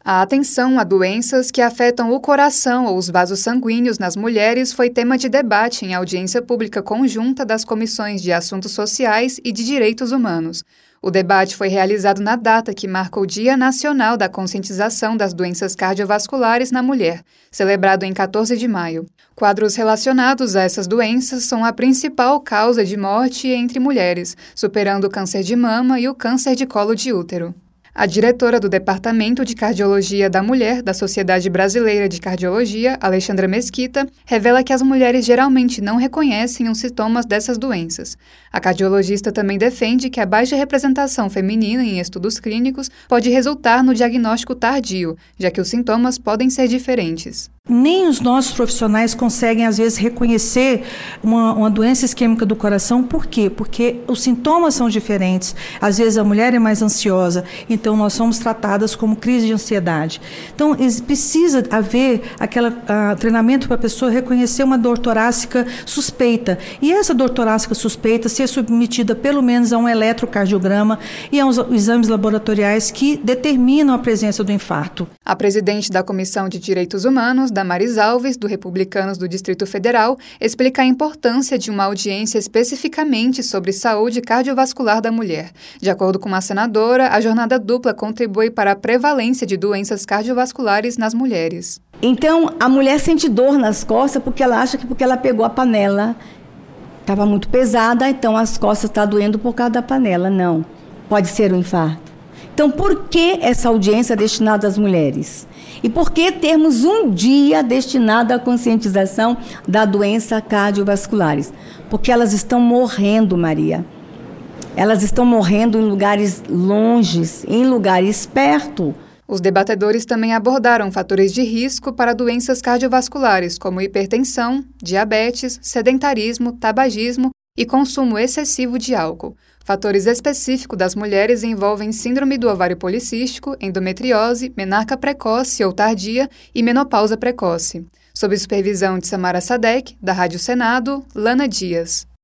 A atenção a doenças que afetam o coração ou os vasos sanguíneos nas mulheres foi tema de debate em audiência pública conjunta das Comissões de Assuntos Sociais e de Direitos Humanos. O debate foi realizado na data que marca o Dia Nacional da Conscientização das Doenças Cardiovasculares na Mulher, celebrado em 14 de maio. Quadros relacionados a essas doenças são a principal causa de morte entre mulheres, superando o câncer de mama e o câncer de colo de útero. A diretora do Departamento de Cardiologia da Mulher da Sociedade Brasileira de Cardiologia, Alexandra Mesquita, revela que as mulheres geralmente não reconhecem os sintomas dessas doenças. A cardiologista também defende que a baixa representação feminina em estudos clínicos pode resultar no diagnóstico tardio, já que os sintomas podem ser diferentes. Nem os nossos profissionais conseguem, às vezes, reconhecer uma doença isquêmica do coração. Por quê? Porque os sintomas são diferentes. Às vezes a mulher é mais ansiosa, então nós somos tratadas como crise de ansiedade. Então, precisa haver aquele treinamento para a pessoa reconhecer uma dor torácica suspeita. E essa dor torácica suspeita ser submetida pelo menos a um eletrocardiograma e aos exames laboratoriais que determinam a presença do infarto. A presidente da Comissão de Direitos Humanos, Damaris Alves, do Republicanos do Distrito Federal, explica a importância de uma audiência especificamente sobre saúde cardiovascular da mulher. De acordo com a senadora, a jornada dupla contribui para a prevalência de doenças cardiovasculares nas mulheres. Então, a mulher sente dor nas costas porque ela acha que porque ela pegou a panela, estava muito pesada, então as costas estão doendo por causa da panela. Não, pode ser um infarto. Então, por que essa audiência destinada às mulheres? E por que termos um dia destinado à conscientização da doença cardiovasculares? Porque elas estão morrendo, Maria. Elas estão morrendo em lugares longes, em lugares perto. Os debatedores também abordaram fatores de risco para doenças cardiovasculares, como hipertensão, diabetes, sedentarismo, tabagismo e consumo excessivo de álcool. Fatores específicos das mulheres envolvem síndrome do ovário policístico, endometriose, menarca precoce ou tardia e menopausa precoce. Sob supervisão de Samara Sadek, da Rádio Senado, Lana Dias.